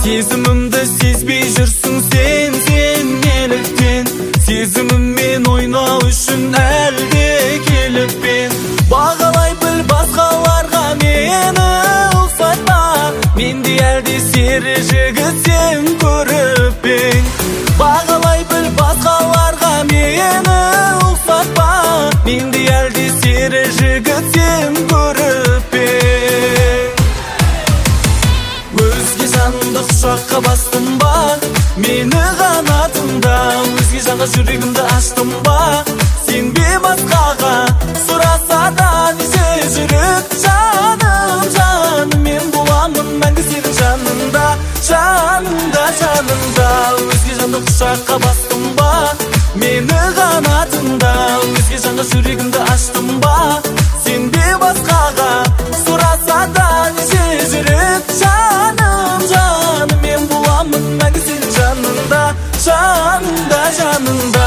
Сезімімді сезбей жүрсің сен неліктен? Сезіміммен ойнау үшін әлде келіп пен? Бағалай біл басқаларға мені ұқсатпа, менде әлде сері жігіт сен көріп пен? Бағалай біл басқаларға мені ұқсатпа, менде әлде сері жігіт сен көріп пен? Өзге жанды құшаққа бастым ба, мені қанатымда? Өзге жанға жүрегімді аштым ба, сенбе басқаға? Сұраса да неше жүрек жаным, жаным, мен боламын мәңгі сенің жанында, жанында, жанында. Өзге жанды құшаққа бастым ба, мені қанатымда? Өзге жанға жүрегімді аштым ба, сенбе басқаға? Сұраса да неше жүрек жаным, жаным, мен боламын мәңгі сенің жанында, жанында, жанында.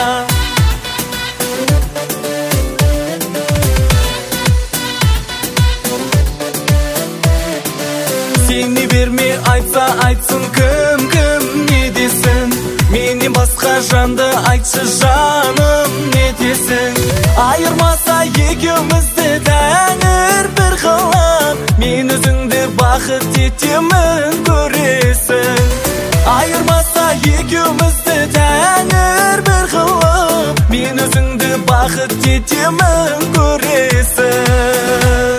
Сені берме айтса айтсын кім не десін? Менен басқа жанды айтшы жаным не десін? Айырмаса екеумізді тәңір бір қылып, мен өзіңді бақыт етемін көресің. Айырмаса екеумізді тәңір бір қылып, мен өзіңді бақыт етемін көресің.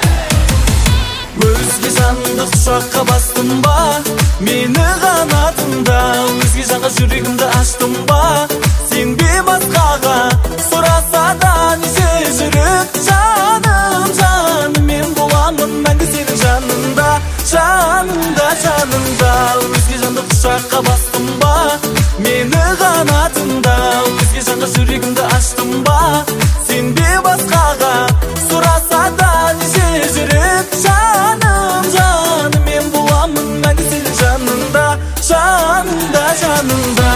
Өзге жанды құшаққа бастым ба, мені қанатымда? Өзге жанға жүрегімді аштым ба, сенбе басқаға? Сұраса да неше жүрек жаным, жаным, мен боламын мәңгі сенің жанында, жанында, жанында. Өзге жанды құшаққа бастым ба, мені қанатымда? Өзге жанға жүрегімді аштым ба, сенбе басқаға? Сұраса да неше жүрек жаным, жаным, мен боламын мәңгі сенің жанында, жанында, жанында.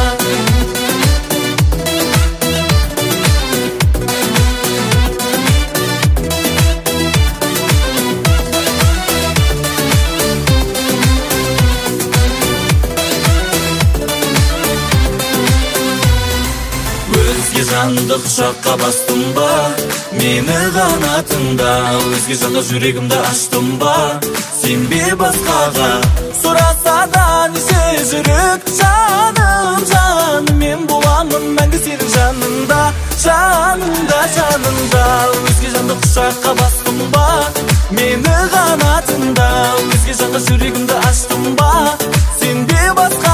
Өзге жанды құшаққа бастым ба, мені қанатымда? Өзге жанға жүрегімді аштым ба, сенбе басқаға? Сұраса да неше жүрек жаным, жаным, мен боламын мәңгі сенің жанында, жанында, жанында. Өзге жанды құшаққа бастым ба, мені қанатымда? Өзге жанға жүрегімді аштым ба, сенбе басқа?